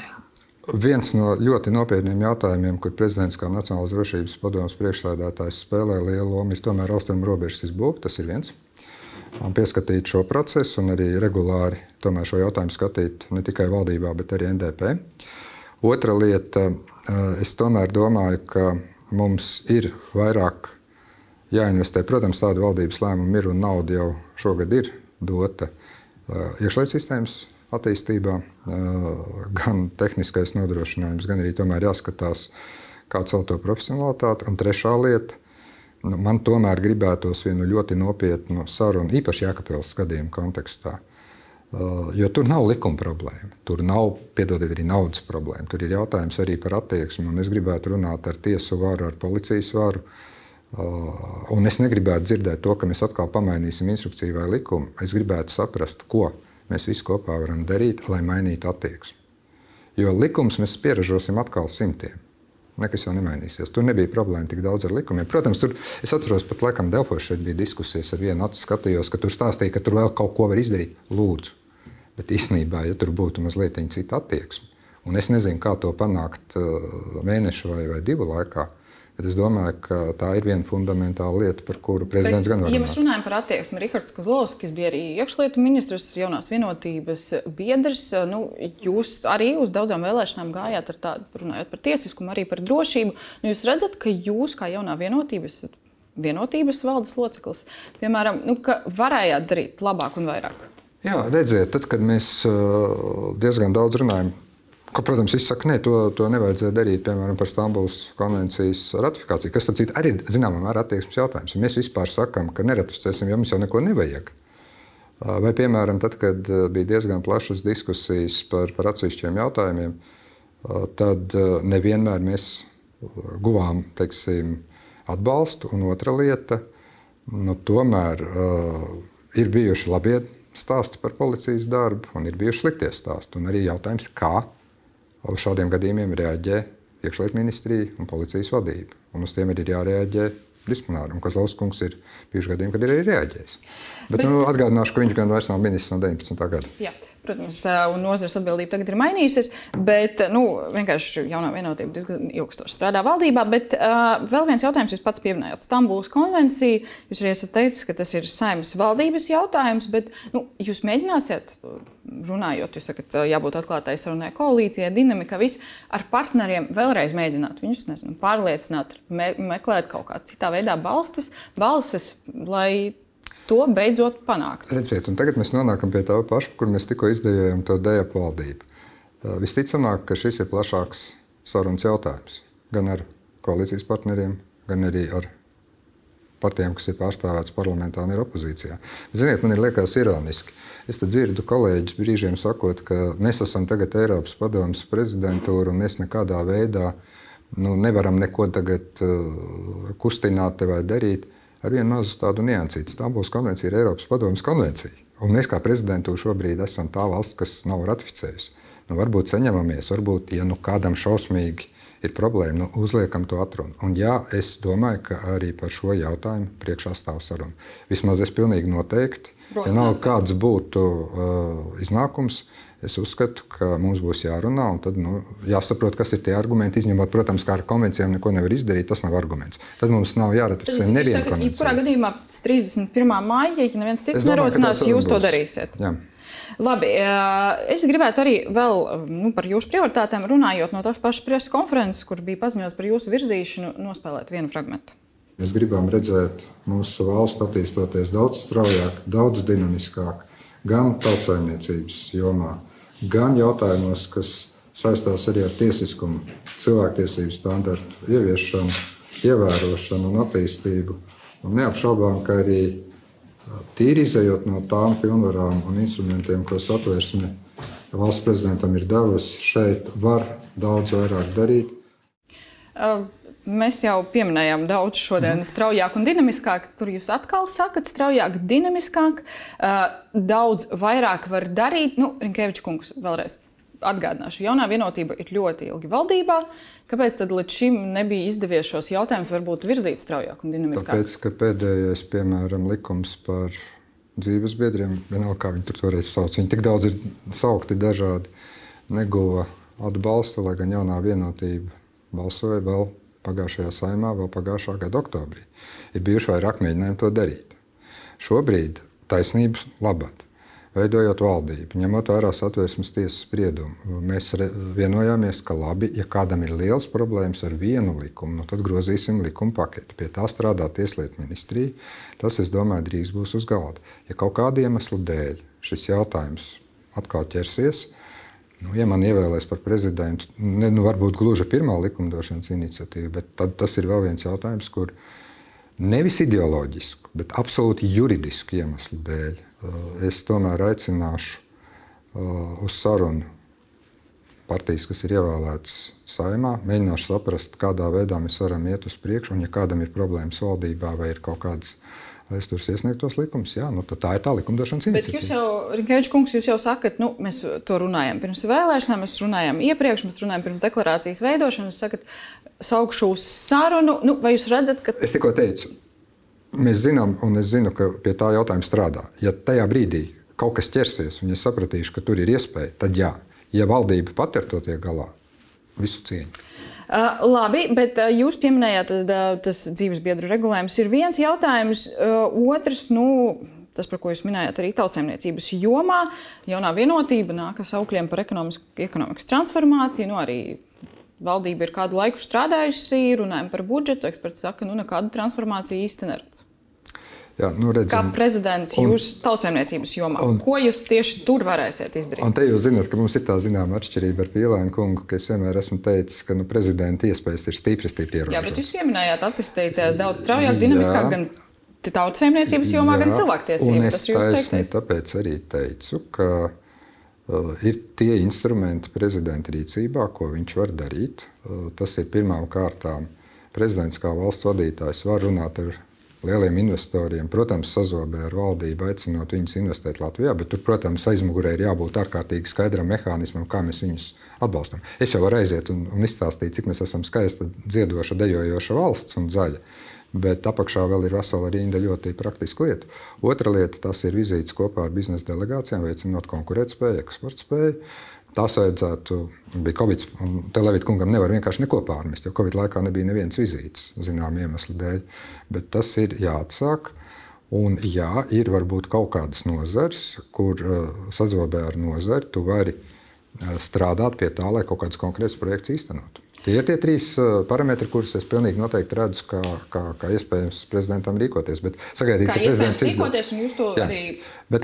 Speaker 2: ka viens no ļoti nopietniem jautājumiem, kur prezidents kā Nacionālās drošības padomes priekšsēdētājs spēlē lielu lomu, ir tomēr austrumu robežas izbūve. Tas ir viens. Pieskatīt šo procesu un arī regulāri tomēr šo jautājumu skatīt ne tikai valdībā, bet arī NDP. Otra lieta, es tomēr domāju, ka mums ir vairāk jāinvestē. Protams, tāda valdības lēmuma ir un nauda jau šogad ir dota iekšlietu sistēmas attīstībā, gan tehniskais nodrošinājums, gan arī tomēr jāskatās, kā celt to profesionalitāti. Un trešā lieta, man tomēr gribētos vienu ļoti nopietnu sarunu, īpaši Jēkabpils gadījuma kontekstā, jo tur nav likuma problēma, tur nav, piedodiet, arī naudas problēma. Tur ir jautājums arī par attieksmi, un es gribētu runāt ar tiesu varu, ar policijas varu, un es negribētu dzirdēt to, ka mēs atkal pamainīsim instrukciju vai likumu. Es gribētu saprast, ko mēs visi kopā varam darīt, lai mainītu attieksmi. Jo likums mēs pieražosim atkal simtiem. Nekas jau nemainīsies. Tur nebija problēma tik daudz ar likumiem. Protams, tur es atceros, pat laikam Delfos šeit bija diskusijas ar vienu acu skatījos, ka tur stāstīja, ka tur vēl kaut ko var izdarīt. Lūdzu. Bet īstenībā, ja tur būtu mazliet cita attieksme, un es nezinu, kā to panākt mēnešu vai 2 laikā, bet es domāju, ka tā ir viena fundamentāla lieta, par kuru prezidents gan var runāt.
Speaker 1: Ja mēs runājam par attieksmi, Rihards Kozlovskis bija arī iekšlietu ministrs, jaunās vienotības biedrs. Jūs arī uz daudzām vēlēšanām gājāt ar tādu, runājot par tiesiskumu, arī par drošību. Jūs redzat, ka jūs kā jaunā vienotības valdes loceklis, piemēram, ka varējāt darīt labāk un vairāk?
Speaker 2: Jā, redziet, tad, kad mēs diezgan daudz runājam, ka, protams, izsaka, ne, to nevajadzēja darīt, piemēram, par Stambulas konvencijas ratifikāciju, kas, starp citu, arī zināmā mērā attieksmes jautājums. Ja mēs vispār sakām, ka neratificēsim, jo mums jau neko nevajag. Vai, piemēram, tad, kad bija diezgan plašas diskusijas par atsevišķiem jautājumiem, tad nevienmēr mēs guvām, teiksim, atbalstu. Un otra lieta, tomēr ir bijuši labie stāsti par policijas darbu un ir bijuši sliktie stāsti. Un arī jautājums, kā uz šādiem gadījumiem reaģē iekšlietu ministrija un policijas vadība. Un uz tiem ir jārēģē disciplināri. Un Kozlovskis kungs ir bijuši gadījumi, kad ir arī reaģējis. Bet atgādināšu, ka viņš gan vairs nav ministrs no 19. gada.
Speaker 1: Jā, protams, un nozares atbildība tagad ir mainījusies, bet vienkārši jaunā vienotība diezgan ilgstoši strādā valdībā. Bet vēl viens jautājums, jūs pats pieminējāt Stambulas konvenciju. Jūs arī esat teicis, ka tas ir Saeimas valdības jautājums, bet jūs mēģināsiet, runājot, jūs sakat, jābūt atklātai sarunai, koalīcijai, dinamika, viss, ar partneriem vēlreiz mēģināt viņus, pārliecināt, meklēt kaut kā citā veidā balsis, lai to beidzot panākt.
Speaker 2: Redziet, un tagad mēs nonākam pie tā paša, kur mēs tikko izdejojam to DEAP valdību. Visticamāk, ka šis ir plašāks sarunas jautājums. Gan ar koalīcijas partneriem, gan arī ar partijām, kas ir pārstāvētas parlamentā un ir opozīcijā. Bet, ziniet, man liekas ironiski. Es te dzirdu kolēģis brīžiem sakot, ka mēs esam tagad Eiropas padomes prezidentūra un mēs nekādā veidā nevaram neko tagad kustināt vai darīt. Ar vienu mazu tādu niansīti. Stambulas konvencija ir Eiropas padomes konvencija. Un mēs kā prezidentūra šobrīd esam tā valsts, kas nav ratificējusi. Varbūt saņemamies, varbūt, ja kādam šausmīgi ir problēma, uzliekam to atrunu. Un jā, es domāju, ka arī par šo jautājumu priekšā stāv saruna. Vismaz es pilnīgi noteikti, ja nav kāds būtu iznākums, es uzskatu, ka mums būs jārunā un tad jāsaprot, kas ir tie argumenti. Izņemot, protams, kā ar konvencijām neko nevar izdarīt, tas nav arguments. Tad mums nav jāratificē neviena konvencija.
Speaker 1: Jebkurā gadījumā 31. maija, ja neviens cits nerosinās, jūs to darīsiet.
Speaker 2: Jā.
Speaker 1: Labi, es gribētu arī vēl par jūsu prioritātēm runājot no tās pašas preses konferences, kur bija paziņots par jūsu virzīšanu, nospēlēt vienu fragmentu.
Speaker 2: Mēs gribam redzēt mūsu valstu attīstoties daudz straujāk, daudz dinamiskāk, gan tautsaimniecības jomā, gan jautājumos, kas saistās arī ar tiesiskumu, cilvēktiesību standartu ieviešanu, ievērošanu un attīstību. Un neapšaubām, ka arī tīri izejot no tām pilnvarām un instrumentiem, ko Satversme valsts prezidentam ir devusi, šeit var daudz vairāk darīt.
Speaker 1: Mēs jau pieminējām daudz šodien straujāk un dinamiskāk. Tur jūs atkal sakat straujāk, dinamiskāk. Daudz vairāk var darīt. Rinkeviča kungs vēlreiz atgādināšu. Jaunā vienotība ir ļoti ilgi valdībā. Kāpēc tad līdz šim nebija izdevies šos jautājumus varbūt virzīt straujāk un dinamiskāk?
Speaker 2: Tāpēc, ka pēdējais, piemēram, likums par dzīves biedriem, vienalga, kā viņi tur toreiz sauc. Viņi tik daudz ir saukti dažādi, neguva atbalstu, lai gan jaunā vienotība balsoja vēl pagājušajā Saeimā, vēl pagājušā gada oktobrī. Ir bijuši vairāk mēģinājumi to darīt. Šobrīd taisnības labad, veidojot valdību, ņemot vērā Satversmes tiesas spriedumu, mēs vienojāmies, ka labi, ja kādam ir liels problēmas ar vienu likumu, tad grozīsim likuma paketi. Pie tā strādā Tieslietu ministrija. Tas, es domāju, drīz būs uz galda. Ja kaut kāda iemesla dēļ šis jautājums atkal ķersies, ja man ievēlēs par prezidentu, varbūt gluži pirmā likumdošanas iniciatīva, bet tad tas ir vēl viens jautājums, kur nevis ideoloģisku, bet absolūti juridisku iemeslu dēļ es tomēr aicināšu uz sarunu partijas, kas ir ievēlētas Saeimā, mēģināšu saprast, kādā veidā mēs varam iet uz priekšu, un ja kādam ir problēmas valdībā vai ir kaut kādas aizturs iesniegtos likumus, tad tā ir tā likumdošanas iniciatīva.
Speaker 1: Bet jūs jau, Rinkevičs kungs, jūs jau sakat, mēs to runājam pirms vēlēšanām, mēs runājam iepriekš, mēs runājam pirms deklarācijas veidošanas, jūs sakat, saukšu uz sarunu, vai jūs redzat, ka...
Speaker 2: Es tikko teicu, mēs zinām, un es zinu, ka pie tā jautājuma strādā. Ja tajā brīdī kaut kas ķersies, un ja sapratīšu, ka tur ir iespēja, tad jā. Ja valdība pat ar to tiek galā, visu cieņu.
Speaker 1: Labi, bet jūs pieminējāt, tas dzīves biedru regulējums ir viens jautājums. Otrs, tas, par ko jūs minējāt, arī tautsaimniecības jomā. Jaunā vienotība nāk ar saukļiem par ekonomikas transformāciju. Arī valdība ir kādu laiku strādājusi, runājam par budžetu. Eksperti saka, nekādu transformāciju īsti neredz.
Speaker 2: Jā, redzam,
Speaker 1: kā prezidents jūs tautsaimniecības jomā, ko jūs tieši tur varēsiet izdarīt? Un
Speaker 2: te jūs zināt, ka mums ir tā zināma atšķirība ar Pīlēnu kungu, ka es vienmēr esmu teicis, ka prezidenta iespējas ir stipri ierobežotas. Jā,
Speaker 1: bet jūs pieminējāt attīstīties daudz straujāk, dinamiskāk gan tautsaimniecības jomā, gan cilvēktiesību.
Speaker 2: Un es taisni tāpēc arī teicu, ka ir tie instrumenti prezidenta rīcībā, ko viņš var darīt. Tas ir pirmām kārtām prezidents kā valsts vadītājs var runāt ar lieliem investoriem, protams, sazobē ar valdību, aicinot viņus investēt Latvijā, bet tur, protams, aizmugurē ir jābūt ārkārtīgi skaidram mehānismam, kā mēs viņus atbalstam. Es jau varu aiziet un izstāstīt, cik mēs esam skaista, dziedoša, dejojoša valsts un zaļa, bet apakšā vēl ir vesela rinda ļoti praktisku lietu. Otra lieta, tas ir vizītes kopā ar biznesa delegācijām, veicinot konkurētspēju, eksportspēju. Tas vajadzētu, bija Covid, un te Levita kungam nevar vienkārši neko pārmest, jo Covid laikā nebija nevienas vizītes, zinām iemeslu dēļ. Bet tas ir jāatsāk, un jā, ir varbūt kaut kādas nozars, kur sazobē ar nozari tu vari strādāt pie tā, lai kaut kāds konkrēts projekts īstenotu. Tie ir tie trīs parametri, kurus es pilnīgi noteikti redzu, kā iespējams prezidentam rīkoties. Bet sagaidīt,
Speaker 1: kā iespējams rīkoties, un jūs to
Speaker 2: jā,
Speaker 1: arī...
Speaker 2: Bet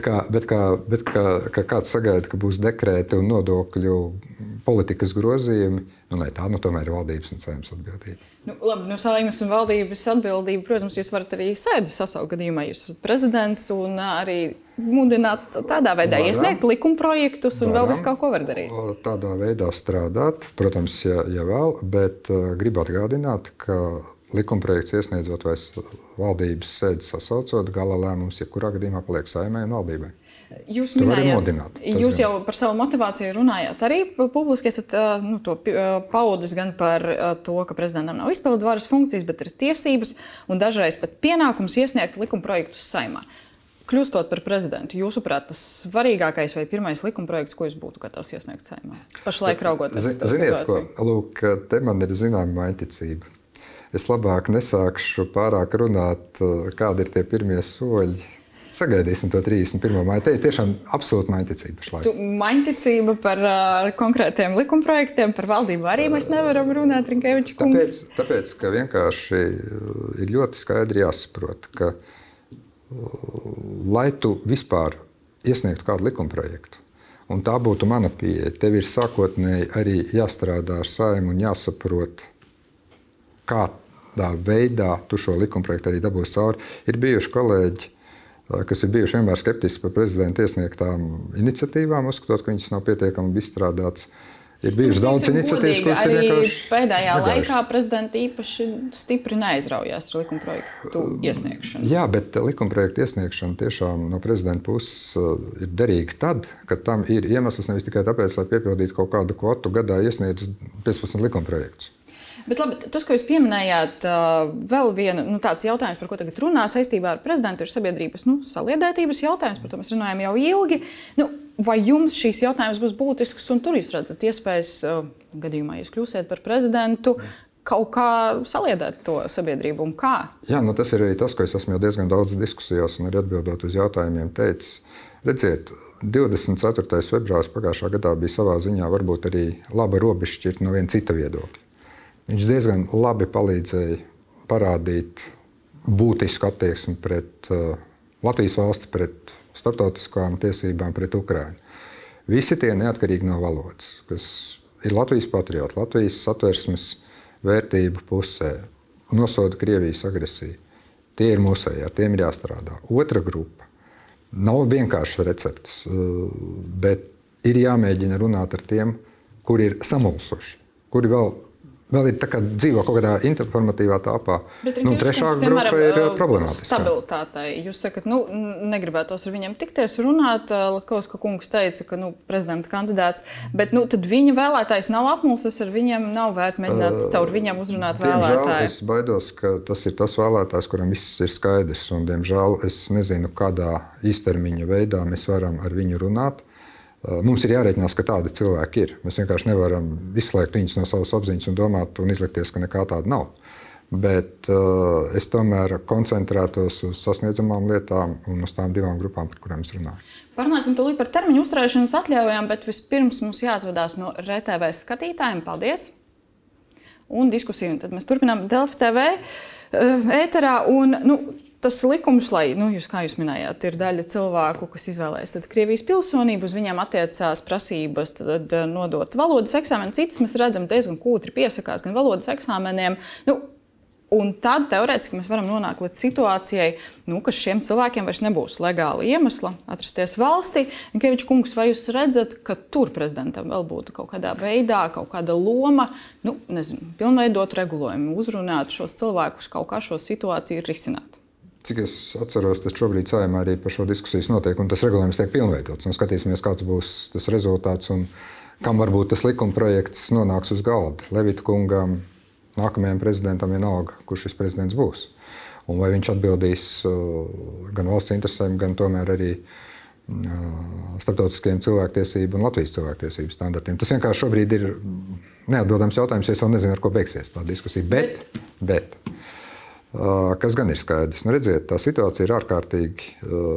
Speaker 2: kā kāds sagaida, ka būs dekrēti un nodokļu politikas grozījumi, tā tomēr ir valdības un Saeimas atbildība.
Speaker 1: Labi, Saeimas un valdības atbildība, protams, jūs varat arī sēdi sasaukt gadījumā. Jūs esat prezidents un arī mudināt tādā veidā iesniegt likumprojektus un vēl visu kaut ko var darīt.
Speaker 2: Tādā veidā strādāt, protams, ja vēl, bet gribu atgādināt, ka likumprojekts iesniedzot vai valdības sēdi sasaucot, gala lēmums jebkurā gadījumā paliek Saeimai un valdībai.
Speaker 1: Jūs minējāt, jūs jau par savu motivāciju runājāt. Arī publiski esat to paudis gan par to, ka prezidentam nav izpildu varas funkcijas, bet ir tiesības un dažreiz pat pienākums iesniegt likumprojektus Saeimā. Kļūstot par prezidentu, jūsuprāt, tas svarīgākais vai pirmais likumprojekts, ko jūs būtu gatavs iesniegt Saeimā? Pašlaik raugoties uz to situāciju.
Speaker 2: Lūk, te man ir zināma mainticība. Es labāk nesākšu pārāk runāt, kādi ir tie pirmie soļi. Sagaidīsim to 31. māju. Te ir tiešām absolūti mainticība pašlaik.
Speaker 1: Mainticība par konkrētiem likumprojektiem, par valdību arī mēs nevaram runāt, Rinkevičs kungs.
Speaker 2: Tāpēc, ka vienkārši ir ļoti skaidri jāsaprot, ka lai tu vispār iesniegtu kādu likumprojektu, un tā būtu mana pieeja, tev ir sākotnēji arī jāstrādā ar Saeimu un jāsaprot, kādā veidā tu šo likumprojektu arī dabūsi cauri. Ir bijuši kolēģi, kas ir bijuši vienmēr skeptiski par prezidenta iesniegtām iniciatīvām, uzskatot, ka viņas nav pietiekami izstrādātas. Ir bijuši daudz iniciatīvas, kuras ir vienkārši
Speaker 1: pēdējā laikā prezidenta īpaši stipri neaizraujās ar likumprojektu iesniegšanu.
Speaker 2: Jā, bet likumprojektu iesniegšana tiešām no prezidenta puses ir derīga tad, kad tam ir iemesls nevis tikai tāpēc, lai piepildītu kaut kādu kvotu gadā iesniedz 15 likumprojektus.
Speaker 1: Bet labi, tas, ko jūs pieminējāt, vēl viena tāds jautājums, par ko tagad runā saistībā ar prezidentu, ir sabiedrības saliedētības jautājums, par to mēs runājam jau ilgi. Vai jums šīs jautājums būs būtisks, un tur jūs redzat iespējas, gadījumā, ja jūs kļūsiet par prezidentu, kaut kā saliedēt to sabiedrību un kā?
Speaker 2: Jā, tas ir arī tas, ko es esmu jau diezgan daudz diskusijās un arī atbildot uz jautājumiem teicis. Redziet, 24. februāris pagājušā gadā bija savā ziņā varbūt arī laba robežšķirt no viena cita viedokļa. Viņš diezgan labi palīdzēja parādīt būtisku attieksmi pret Latvijas valsti, pret starptautiskām tiesībām, pret Ukrainu. Visi tie neatkarīgi no valodas, kas ir Latvijas patrioti, Latvijas satversmes vērtību pusē, nosoda Krievijas agresiju. Tie ir mūsēji, ar tiem ir jāstrādā. Otra grupa. Nav vienkāršs recepts, bet ir jāmēģina runāt ar tiem, kuri ir samulsuši, kuri vēl ir tā kā dzīvo kaut kādā informatīvā tāpā. Trešā grupa ir problemātiska.
Speaker 1: Stabilitātei. Jūs sakat, negribētos ar viņiem tikties runāt. Latkovska kungs teica, ka prezidenta kandidāts, bet tad viņa vēlētājs nav apmulsis, ar viņiem nav vērts mēģināt caur viņiem uzrunāt vēlētāju.
Speaker 2: Diemžēl es baidos, ka tas ir tas vēlētājs, kuram viss ir skaidrs, un diemžēl es nezinu, kādā īstermiņa veidā mēs varam ar viņu runāt. Mums ir jārēķinās, ka tādi cilvēki ir. Mēs vienkārši nevaram izslēgt viņus no savas apziņas un domāt un izlikties, ka nekā tāda nav. Bet es tomēr koncentrētos uz sasniedzamām lietām un uz tām divām grupām, par kurām es runāju.
Speaker 1: Parunāsim tūlīt par termiņu uzturēšanas atļaujām, bet vispirms mums jāatvadās no RTV skatītājiem. Paldies! Un diskusiju. Un tad mēs turpinām Delfi TV ēterā. Tas likums, kā jūs minējāt, ir daļa cilvēku, kas izvēlējas Krievijas pilsonību, uz viņiem attiecās prasības nodot valodas eksāmenu. Citus mēs redzam diezgan kūtri piesakās gan valodas eksāmeniem. Un tad teorētiski mēs varam nonākt līdz situācijai, ka šiem cilvēkiem vairs nebūs legāla iemesla atrasties valstī. Rinkeviča kungs, vai jūs redzat, ka tur prezidentam vēl būtu kaut kādā veidā, kaut kāda loma, pilnveidot regulējumu, uzrunāt šos cilvēkus, kaut kā šo situāciju risināt?
Speaker 2: Cik es atceros, tas šobrīd Saeimā arī par šo diskusijas notiek, un tas regulējums tiek pilnveidots. Skatīsimies, kāds būs tas rezultāts un kam varbūt tas likuma projekts nonāks uz galda. Levita kungam, nākamajam prezidentam vienalga, kurš šis prezidents būs. Un vai viņš atbildīs gan valsts interesēm, gan tomēr arī starptautiskajiem cilvēktiesību un Latvijas cilvēktiesību standartiem. Tas vienkārši šobrīd ir neatbildams jautājums, jo es vēl nezinu, ar ko beigsies tā diskusija. Bet kas gan ir skaidrs? Redziet, tā situācija ir ārkārtīgi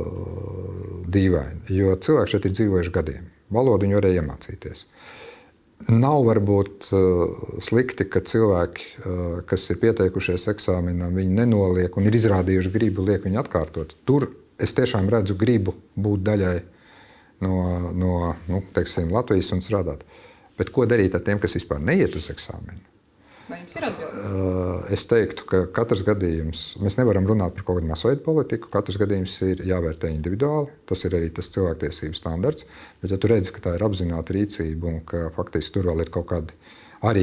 Speaker 2: dīvaina, jo cilvēki šeit ir dzīvojuši gadiem. Valodu viņi varēja iemācīties. Nav varbūt slikti, ka cilvēki, kas ir pieteikušies eksāmenam, viņi nenoliek un ir izrādījuši gribu, liek viņu atkārtot. Tur es tiešām redzu gribu būt daļai no Latvijas un strādāt. Bet ko darīt ar tiem, kas vispār neiet uz eksāmenu?
Speaker 1: Vai jums ir atbilde?
Speaker 2: Es teiktu, ka katrs gadījums, mēs nevaram runāt par kaut kādu masveidu politiku, katrs gadījums ir jāvērtē individuāli, tas ir arī tas cilvēktiesību standarts, bet ja tu redzi, ka tā ir apzināta rīcība un ka faktiski tur vēl ir kaut kādi arī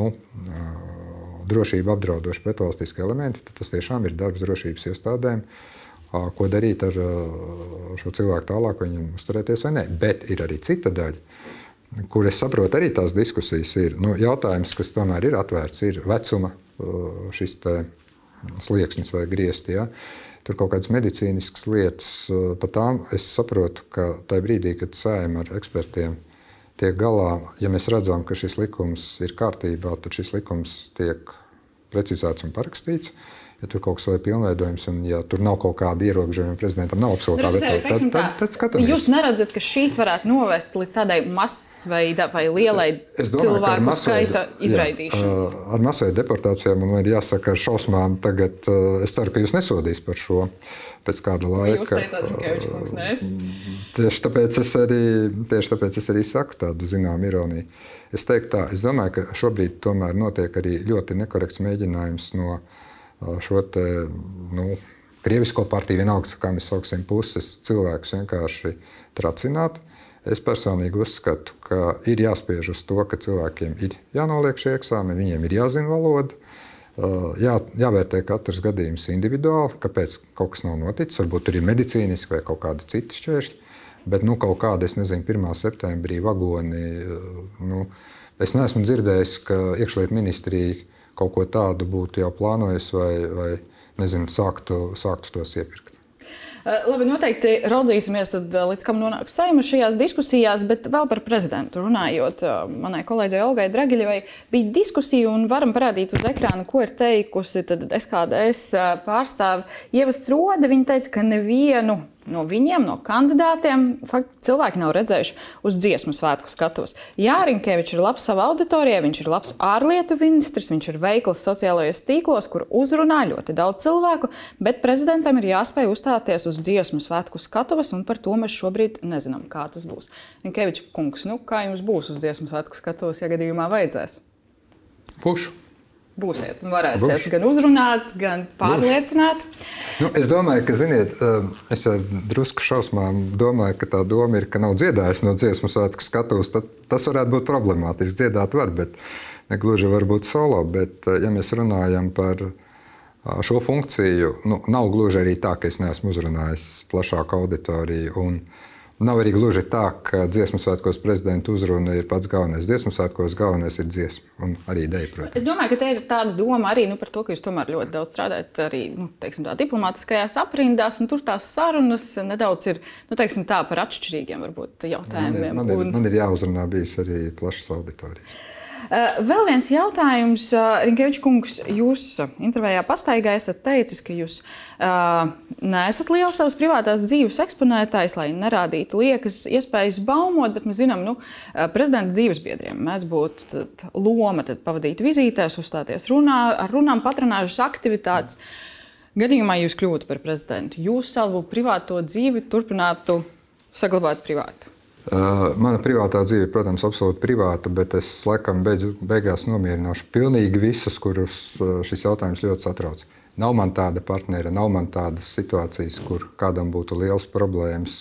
Speaker 2: drošību apdraudoši pretvalstiski elementi, tad tas tiešām ir darbs drošības iestādēm, ko darīt ar šo cilvēku tālāk, vai viņam uzturēties vai nē. Bet ir arī cita daļa, kur es saprotu, arī tās diskusijas ir. Jautājums, kas tomēr ir atvērts, ir vecuma šis slieksnis vai griezti. Ja? Tur kaut kādas medicīniskas lietas. Par tām es saprotu, ka tajā brīdī, kad Saeima ar ekspertiem tiek galā, ja mēs redzam, ka šis likums ir kārtībā, tad šis likums tiek precizēts un parakstīts. Ja tur kaut kas vēl ir pilnveidojums, un ja tur nav kaut kāda ierobežojuma, prezidentam nav absolūtā vetoja, tad skatāmies.
Speaker 1: Jūs neredzat, ka šīs varētu novest līdz tādai masveida vai lielai cilvēku skaita izraidīšanas?
Speaker 2: Ar masveidu deportācijām man ir jāsaka ar šausmām tagad. Es ceru, ka jūs nesodīs par šo pēc kāda laika.
Speaker 1: Jūs teicāt, Rinkeviča kungs, ne es?
Speaker 2: Tieši tāpēc es arī saku tādu zinām ironiju. Es teiktu tā, es domāju, ka šobrīd tomēr notiek arī ļoti nekorekts mēģinājums no šo krievisko partiju, vienalga, kā mēs sauksim, puses cilvēkus vienkārši tracināt. Es personīgi uzskatu, ka ir jāspiež uz to, ka cilvēkiem ir jānoliek šie eksāmeni, viņiem ir jāzina valoda, jāvērtē katrs gadījums individuāli, kāpēc kaut kas nav noticis, varbūt tur ir medicīniski vai kaut kādi citi šķēršļi, bet kaut kāda, es nezinu, 1. septembrī vagoni, es neesmu dzirdējis, ka iekšlietu ministrija kaut ko tādu būtu jau plānojis vai nezinu, sāktu tos iepirkt.
Speaker 1: Labi, noteikti raudzīsimies, tad, līdz kam nonāks Saeima šajās diskusijās, bet vēl par prezidentu runājot. Manai kolēģei Olgai Dragiļevai bija diskusija, un varam parādīt uz ekrāna, ko ir teikusi SKDS pārstāve Ieva Strode. Viņa teica, ka nevienu no viņiem, no kandidātiem, cilvēki nav redzējuši uz dziesmu svētku skatuves. Jā, Rinkevičs ir labs savā auditorijā, viņš ir labs ārlietu ministrs, viņš ir veikls sociālajos tīklos, kur uzrunā ļoti daudz cilvēku, bet prezidentam ir jāspēj uzstāties uz dziesmu svētku skatuves, un par to mēs šobrīd nezinām, kā tas būs. Rinkevičs kungs, kā jums būs uz dziesmu svētku skatuves, ja gadījumā vajadzēs?
Speaker 2: Pušu.
Speaker 1: Būsiet un varēsiet gan uzrunāt, gan pārliecināt.
Speaker 2: Es domāju, ka, ziniet, es drusku šausmām domāju, ka tā doma ir, ka nav dziedājis no dziesmu svētku skatuves. Tas varētu būt problemātiski. Dziedāt var, bet ne gluži varbūt solo. Bet, ja mēs runājam par šo funkciju, nav gluži arī tā, ka es neesmu uzrunājis plašāku auditoriju. Un nav arī gluži tā, ka dziesmu svētkos prezidenta uzruna ir pats galvenais. Dziesmu svētkos galvenais ir dziesma un arī deja, protams.
Speaker 1: Es domāju, ka te ir tāda doma arī par to, ka jūs tomēr ļoti daudz strādājat arī diplomātiskajās aprindās, un tur tās sarunas nedaudz ir par atšķirīgiem varbūt jautājumiem.
Speaker 2: Man ir jāuzrunā bijis arī plašas auditorijas.
Speaker 1: Vēl viens jautājums. Rinkevičs kungs, jūs intervijā pastaigā esat teicis, ka jūs neesat liels savas privātās dzīves eksponētājs, lai nerādītu liekas iespējas baumot, bet mēs zinām, prezidenta dzīvesbiedriem mēdz būt loma pavadīt vizītēs, uzstāties ar runām, patronāžas aktivitātes. Gadījumā jūs kļūtu par prezidentu, jūs savu privāto dzīvi turpinātu saglabāt privātu?
Speaker 2: Mana privātā dzīve, protams, absolūti privāta, bet es laikam beigās nomierināšu pilnīgi visus, kurus šis jautājums ļoti satrauc. Nav man tāda partnera, nav man tādas situācijas, kur kādam būtu liels problēmas,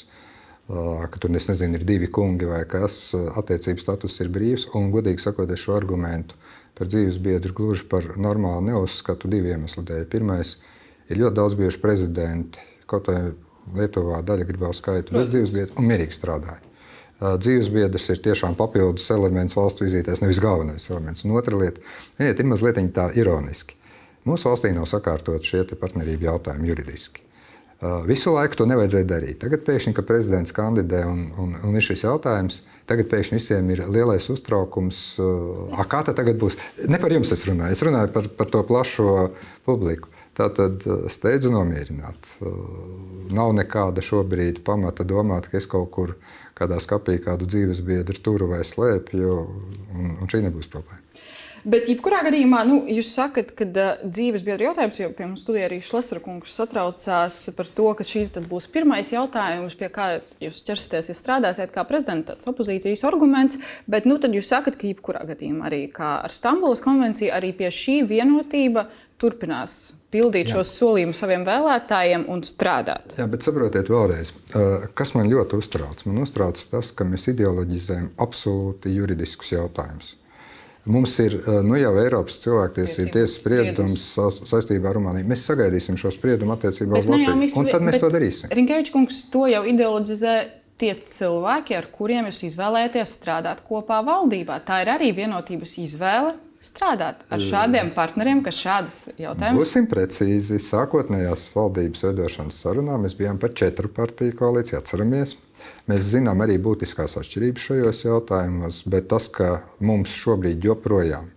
Speaker 2: ka tur, es nezinu, ir divi kungi vai kas, attiecību status ir brīvs, un godīgi sakot, es šo argumentu par dzīvesbiedru gluži par normālu neuzskatu divu iemeslu dēļ. Pirmais, ir ļoti daudz bijuši prezidenti, kaut vai Lietuvā daļa grib vēl skaitu bez dzīvesbiedru un mierīgi strādāja. Dzīvesbiedrs ir tiešām papildus elements valsts vizītēs, nevis galvenais elements. Un otra lieta, ir mazliet tā ironiski. Mūsu valstī nav sakārtot šie partnerību jautājumi juridiski. Visu laiku to nevajadzēja darīt. Tagad pēkšņi, ka prezidents kandidē un ir šis jautājums, tagad pēkšņi visiem ir lielais uztraukums. Kā tā tagad būs? Ne par jums es runāju par to plašo publiku. Tātad steidzu nomierināt. Nav nekāda šobrīd pamata domāt, ka es kaut kur kādā skapī kādu dzīvesbiedru turu vai slēpju, un šī nebūs problēma.
Speaker 1: Bet, jebkurā gadījumā, jūs sakat, ka dzīvesbiedru jautājums, jo pie mums studijā arī Šlesera kungs satraucās par to, ka šīs būs pirmais jautājums, pie kā jūs ķersieties, ja strādāsiet kā prezidents, tāds opozīcijas arguments, bet tad jūs sakat, ka jebkurā gadījumā arī kā ar Stambulas konvenciju, arī pie šī vienotība turpinās pildīt šos solījumus saviem vēlētājiem un strādāt. Jā,
Speaker 2: bet saprotiet vēlreiz, kas man ļoti uztrauc. Man uztrauc tas, ka mēs ideoloģizējam absolūti juridiskus jautājumus. Mums ir jau Eiropas cilvēktiesību tiesas spriedums saistībā ar Rumāniju. Mēs sagaidīsim šo spriedumu attiecībā uz Latviju, un tad mēs to darīsim.
Speaker 1: Rinkevičs kungs, to jau ideoloģizē tie cilvēki, ar kuriem jūs izvēlēties strādāt kopā valdībā. Tā ir arī vienotības izvēle. Strādāt ar šādiem partneriem, kas šādas jautājumus...
Speaker 2: Būsim precīzi. Sākotnējās valdības veidošanas sarunā mēs bijām par 4 partiju koalīciju, atceramies. Mēs zinām arī būtiskās atšķirības šajos jautājumos, bet tas, ka mums šobrīd joprojām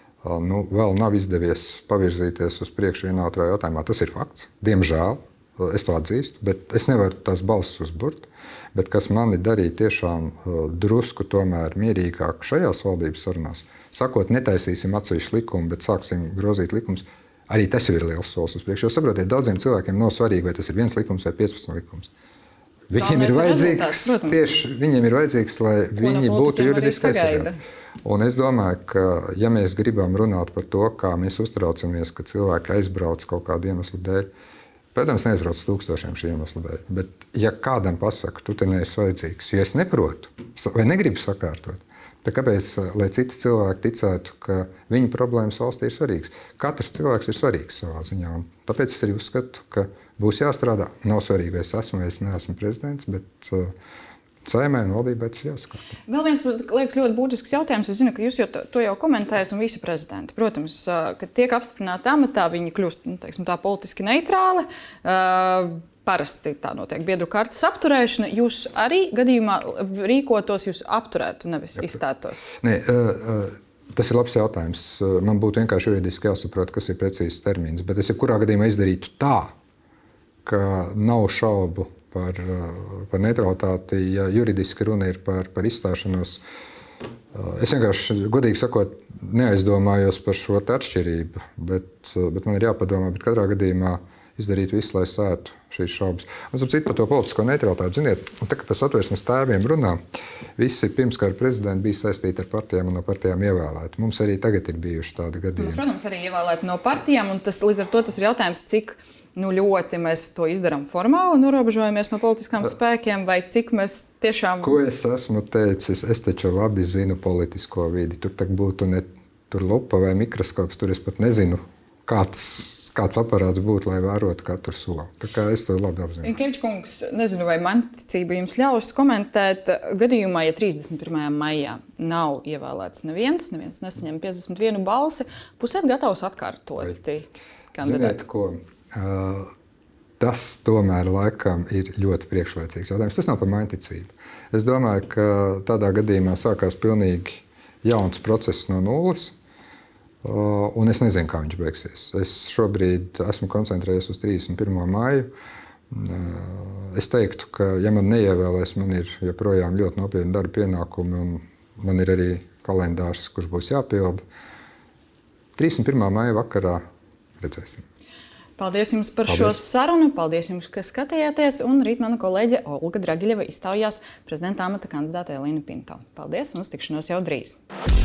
Speaker 2: vēl nav izdevies pavirzīties uz priekšu vienā otrā jautājumā, tas ir fakts. Diemžēl, es to atzīstu, bet es nevaru tās balsis uzburt. Bet kas mani darīja tiešām drusku tomēr mierīgāk šajās valdības sarunās, sakot, netaisīsim atsevišķu likumu, bet sāksim grozīt likumus, arī tas jau ir liels solis uz priekšu. Jo saprotiet, daudziem cilvēkiem nav svarīgi, vai tas ir 1 likums vai 15 likums. Viņiem ir vajadzīgs, lai viņi būtu juridiski aizsargāti. Un es domāju, ka ja mēs gribam runāt par to, kā mēs uztraucamies, ka cilvēki aizbrauc kaut kādu iemeslu dēļ, protams, neaizbrauc tūkstošiem šī iemesla dēļ, bet ja kādam pasaka, tu te neesi vajadzīgs, jo es neprotu vai negribu sakārtot, tad kāpēc, lai citi cilvēki ticētu, ka viņa problēmas valstī ir svarīgas? Katrs cilvēks ir svarīgs savā ziņā, un tāpēc es arī uzskatu, ka būs jāstrādā. Nav svarīgi, vai es esmu vai es neesmu prezidents, bet Saeimai un valdībai tas jāsaka.
Speaker 1: Vēl viens, liekas, ļoti būtisks jautājums. Es zinu, ka jūs to jau komentējat, un visi prezidenti. Protams, kad tiek apstiprināti amatā, viņi kļūst teiksim, tā politiski neitrāli. Parasti tā notiek biedru kartes apturēšana. Jūs arī gadījumā rīkotos, jūs apturētu, nevis izstātos?
Speaker 2: Nē, tas ir labs jautājums. Man būtu vienkārši juridiski jāsaprot, kas ir precīzs termins. Bet es jebkurā gadījumā izdarītu tā, ka nav šaubu par neutralitāti, ja juridiski runa ir par izstāšanos. Es vienkārši, godīgi sakot, neaizdomājos par šo atšķirību, bet man ir jāpadomā, bet katrā gadījumā izdarīt visu, lai sētu šīs šaubas. Un citu par to politisko neutralitāti. Ziniet, tā kā par Satversmes tēviem runā, visi pirmskara prezidenti bija saistīti ar partijām un no partijām ievēlēti. Mums arī tagad ir bijuši tādi gadījumi.
Speaker 1: Protams, arī ievēlēti no partijām, un līdz ar to tas ir jautājums, cik ļoti mēs to izdarām formāli, norobežojamies no politiskām spēkiem, vai cik mēs tiešām...
Speaker 2: Ko es esmu teicis? Es taču labi zinu politisko vidi. Tur būtu ne tur lupa vai mikroskops, tur es pat nezinu, kāds aparāts būtu, lai vērotu katru soli. Tā kā es to labi apzinos.
Speaker 1: Rinkeviča kungs, nezinu, vai manticība jums ļaus komentēt gadījumā, ja 31. maijā nav ievēlēts neviens nesaņem 51 balsi, būsiet gatavs atkārtoti kandidāti?
Speaker 2: Ziniet, ko? Tas tomēr laikam ir ļoti priekšlaicīgs jautājums. Tas nav par manticību. Es domāju, ka tādā gadījumā sākās pilnīgi jauns process no nulles. Un es nezinu, kā viņš beigsies. Es šobrīd esmu koncentrējies uz 31. maiju. Es teiktu, ka, ja man neievēlēs, man ir joprojām ļoti nopietni darba pienākumi, un man ir arī kalendārs, kurš būs jāpilda. 31. maija vakarā redzēsim.
Speaker 1: Paldies jums par šo sarunu. Paldies jums, ka skatījāties. Un rīt mana kolēģe Olga Dragiļeva iztaujās prezidenta amata kandidāte Elīnu Pinto. Paldies un uz tikšanos jau drīz.